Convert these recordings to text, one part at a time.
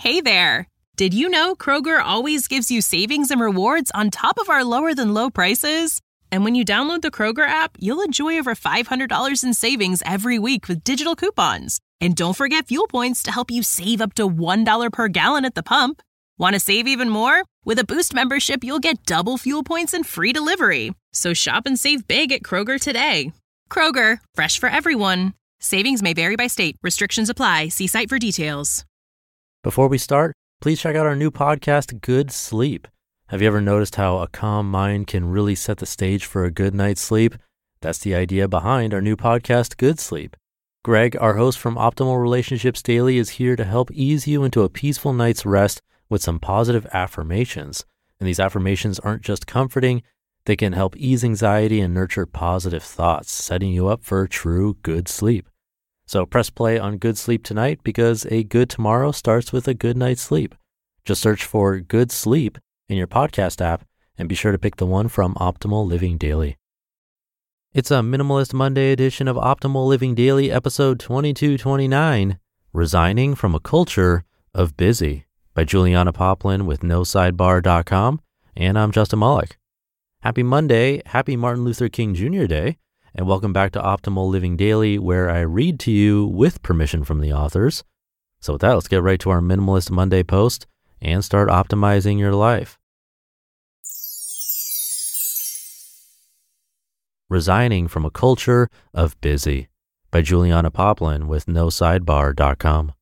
Hey there! Did you know Kroger always gives you savings and rewards on top of our lower-than-low prices? And when you download the Kroger app, you'll enjoy over $500 in savings every week with digital coupons. And don't forget fuel points to help you save up to $1 per gallon at the pump. Want to save even more? With a Boost membership, you'll get double fuel points and free delivery. So shop and save big at Kroger today. Kroger, fresh for everyone. Savings may vary by state. Restrictions apply. See site for details. Before we start, please check out our new podcast, Good Sleep. Have you ever noticed how a calm mind can really set the stage for a good night's sleep? That's the idea behind our new podcast, Good Sleep. Greg, our host from Optimal Relationships Daily, is here to help ease you into a peaceful night's rest with some positive affirmations. And these affirmations aren't just comforting, they can help ease anxiety and nurture positive thoughts, setting you up for true good sleep. So press play on Good Sleep tonight because a good tomorrow starts with a good night's sleep. Just search for Good Sleep in your podcast app and be sure to pick the one from Optimal Living Daily. It's a Minimalist Monday edition of Optimal Living Daily, episode 2229, Resigning from a Culture of Busy, by Juliana Poplin with NoSidebar.com, and I'm Justin Malik. Happy Monday, happy Martin Luther King Jr. Day, and welcome back to Optimal Living Daily, where I read to you with permission from the authors. So with that, let's get right to our Minimalist Monday post and start optimizing your life. Resigning from a Culture of Busy, by Juliana Poplin with NoSidebar.com.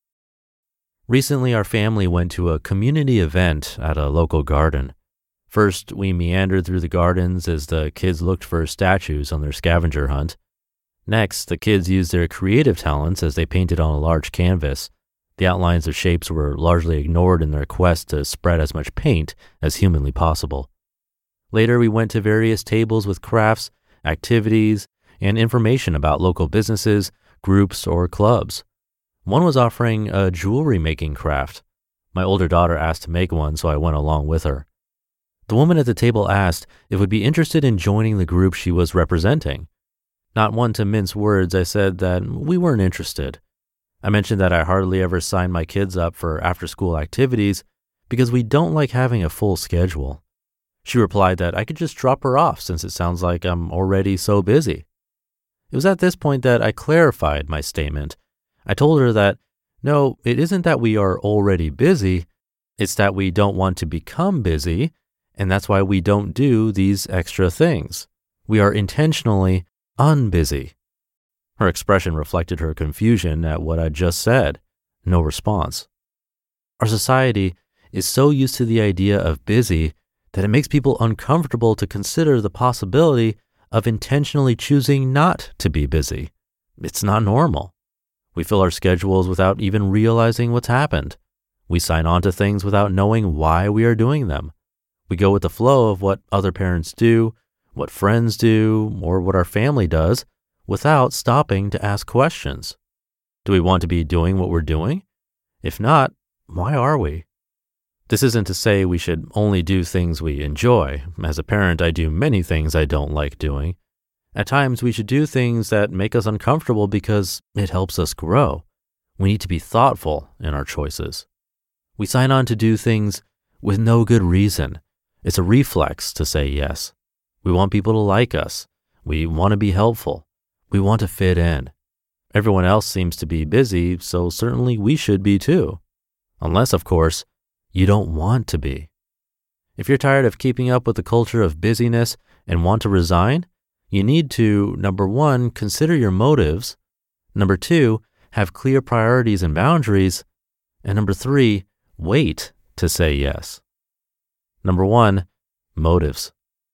Recently, our family went to a community event at a local garden. First, we meandered through the gardens as the kids looked for statues on their scavenger hunt. Next, the kids used their creative talents as they painted on a large canvas. The outlines of shapes were largely ignored in their quest to spread as much paint as humanly possible. Later, we went to various tables with crafts, activities, and information about local businesses, groups, or clubs. One was offering a jewelry making craft. My older daughter asked to make one, so I went along with her. The woman at the table asked if we'd be interested in joining the group she was representing. Not one to mince words, I said that we weren't interested. I mentioned that I hardly ever sign my kids up for after-school activities because we don't like having a full schedule. She replied that I could just drop her off since it sounds like I'm already so busy. It was at this point that I clarified my statement. I told her that, no, it isn't that we are already busy, it's that we don't want to become busy, and that's why we don't do these extra things. We are intentionally unbusy. Her expression reflected her confusion at what I just said. No response. Our society is so used to the idea of busy that it makes people uncomfortable to consider the possibility of intentionally choosing not to be busy. It's not normal. We fill our schedules without even realizing what's happened. We sign on to things without knowing why we are doing them. We go with the flow of what other parents do, what friends do, or what our family does without stopping to ask questions. Do we want to be doing what we're doing? If not, why are we? This isn't to say we should only do things we enjoy. As a parent, I do many things I don't like doing. At times, we should do things that make us uncomfortable because it helps us grow. We need to be thoughtful in our choices. We sign on to do things with no good reason. It's a reflex to say yes. We want people to like us. We want to be helpful. We want to fit in. Everyone else seems to be busy, so certainly we should be too. Unless, of course, you don't want to be. If you're tired of keeping up with the culture of busyness and want to resign, you need to, number one, consider your motives. Number two, have clear priorities and boundaries. And number three, wait to say yes. Number one, motives.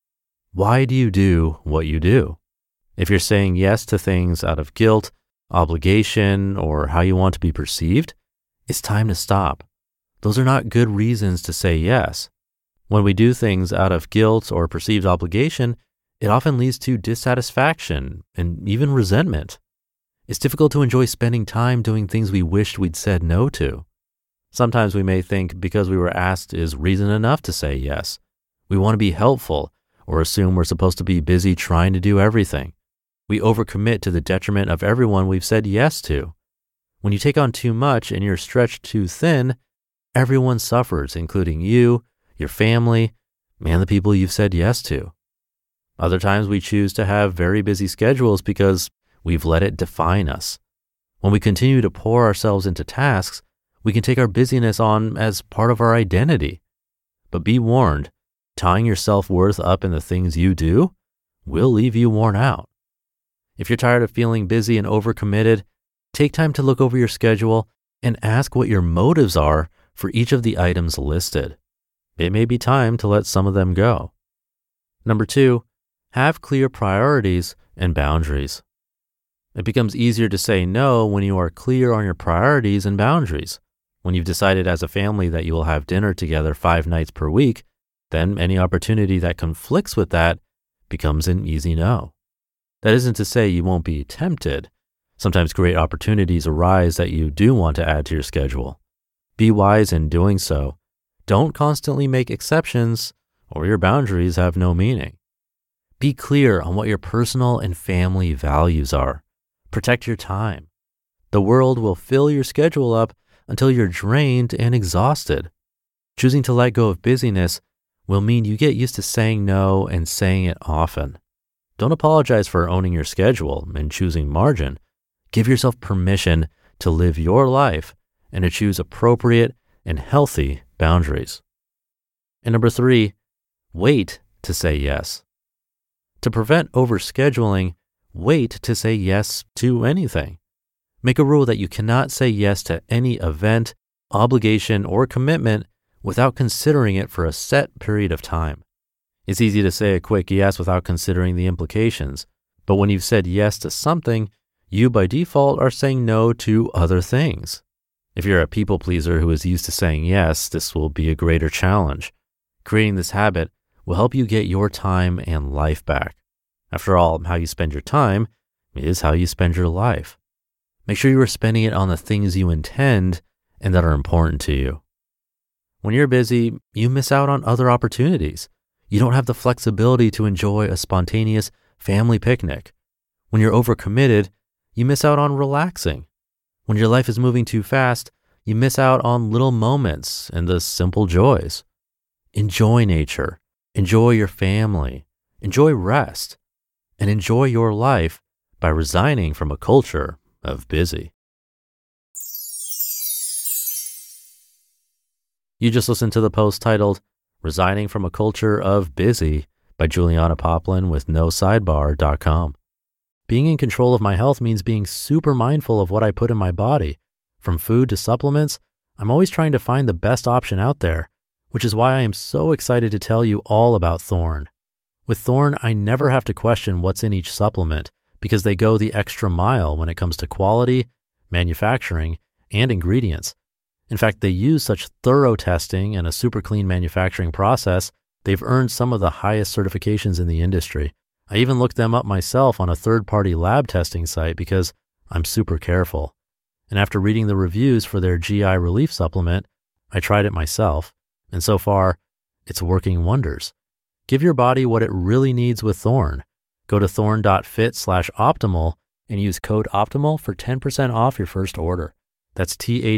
Why do you do what you do? If you're saying yes to things out of guilt, obligation, or how you want to be perceived, it's time to stop. Those are not good reasons to say yes. When we do things out of guilt or perceived obligation, it often leads to dissatisfaction and even resentment. It's difficult to enjoy spending time doing things we wished we'd said no to. Sometimes we may think because we were asked is reason enough to say yes. We want to be helpful or assume we're supposed to be busy trying to do everything. We overcommit to the detriment of everyone we've said yes to. When you take on too much and you're stretched too thin, everyone suffers, including you, your family, and the people you've said yes to. Other times we choose to have very busy schedules because we've let it define us. When we continue to pour ourselves into tasks, we can take our busyness on as part of our identity. But be warned, tying your self-worth up in the things you do will leave you worn out. If you're tired of feeling busy and overcommitted, take time to look over your schedule and ask what your motives are for each of the items listed. It may be time to let some of them go. Number 2, have clear priorities and boundaries. It becomes easier to say no when you are clear on your priorities and boundaries. When you've decided as a family that you will have dinner together 5 nights per week, then any opportunity that conflicts with that becomes an easy no. That isn't to say you won't be tempted. Sometimes great opportunities arise that you do want to add to your schedule. Be wise in doing so. Don't constantly make exceptions, or your boundaries have no meaning. Be clear on what your personal and family values are. Protect your time. The world will fill your schedule up until you're drained and exhausted. Choosing to let go of busyness will mean you get used to saying no and saying it often. Don't apologize for owning your schedule and choosing margin. Give yourself permission to live your life and to choose appropriate and healthy boundaries. And number 3, wait to say yes. To prevent overscheduling, wait to say yes to anything. Make a rule that you cannot say yes to any event, obligation, or commitment without considering it for a set period of time. It's easy to say a quick yes without considering the implications, but when you've said yes to something, you by default are saying no to other things. If you're a people pleaser who is used to saying yes, this will be a greater challenge. Creating this habit will help you get your time and life back. After all, how you spend your time is how you spend your life. Make sure you are spending it on the things you intend and that are important to you. When you're busy, you miss out on other opportunities. You don't have the flexibility to enjoy a spontaneous family picnic. When you're overcommitted, you miss out on relaxing. When your life is moving too fast, you miss out on little moments and the simple joys. Enjoy nature, enjoy your family, enjoy rest, and enjoy your life by resigning from a culture of busy. You just listened to the post titled, Resigning from a Culture of Busy by Juliana Poplin with NoSidebar.com. Being in control of my health means being super mindful of what I put in my body. From food to supplements, I'm always trying to find the best option out there, which is why I am so excited to tell you all about Thorne. With Thorne, I never have to question what's in each supplement because they go the extra mile when it comes to quality, manufacturing, and ingredients. In fact, they use such thorough testing and a super clean manufacturing process, they've earned some of the highest certifications in the industry. I even looked them up myself on a third-party lab testing site because I'm super careful. And after reading the reviews for their GI relief supplement, I tried it myself. And so far, it's working wonders. Give your body what it really needs with Thorne. Go to thorne.fit/optimal and use code OPTIMAL for 10% off your first order. That's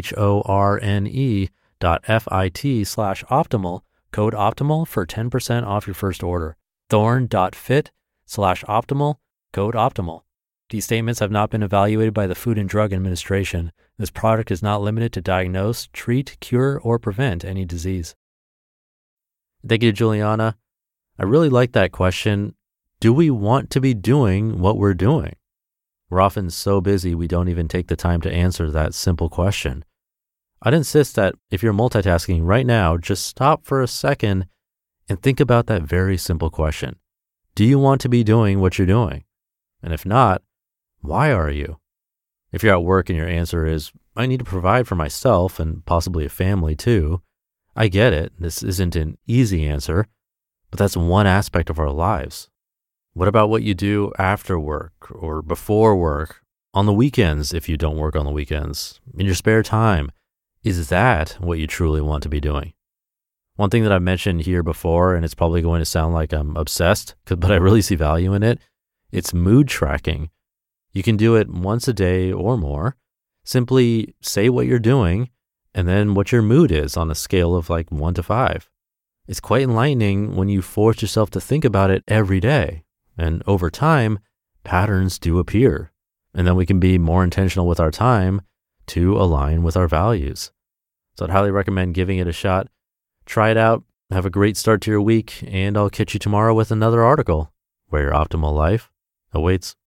THORNE.FIT/optimal, code OPTIMAL for 10% off your first order. Thorne.fit/optimal, code OPTIMAL. These statements have not been evaluated by the Food and Drug Administration. This product is not limited to diagnose, treat, cure, or prevent any disease. Thank you, Juliana. I really like that question. Do we want to be doing what we're doing? We're often so busy we don't even take the time to answer that simple question. I'd insist that if you're multitasking right now, just stop for a second and think about that very simple question. Do you want to be doing what you're doing? And if not, why are you? If you're at work and your answer is, I need to provide for myself and possibly a family too, I get it. This isn't an easy answer, but that's one aspect of our lives. What about what you do after work or before work, on the weekends if you don't work on the weekends, in your spare time? Is that what you truly want to be doing? One thing that I've mentioned here before, and it's probably going to sound like I'm obsessed, but I really see value in it, it's mood tracking. You can do it once a day or more. Simply say what you're doing and then what your mood is on a scale of like 1 to 5. It's quite enlightening when you force yourself to think about it every day. And over time, patterns do appear. And then we can be more intentional with our time to align with our values. So I'd highly recommend giving it a shot. Try it out. Have a great start to your week, and I'll catch you tomorrow with another article where your optimal life awaits.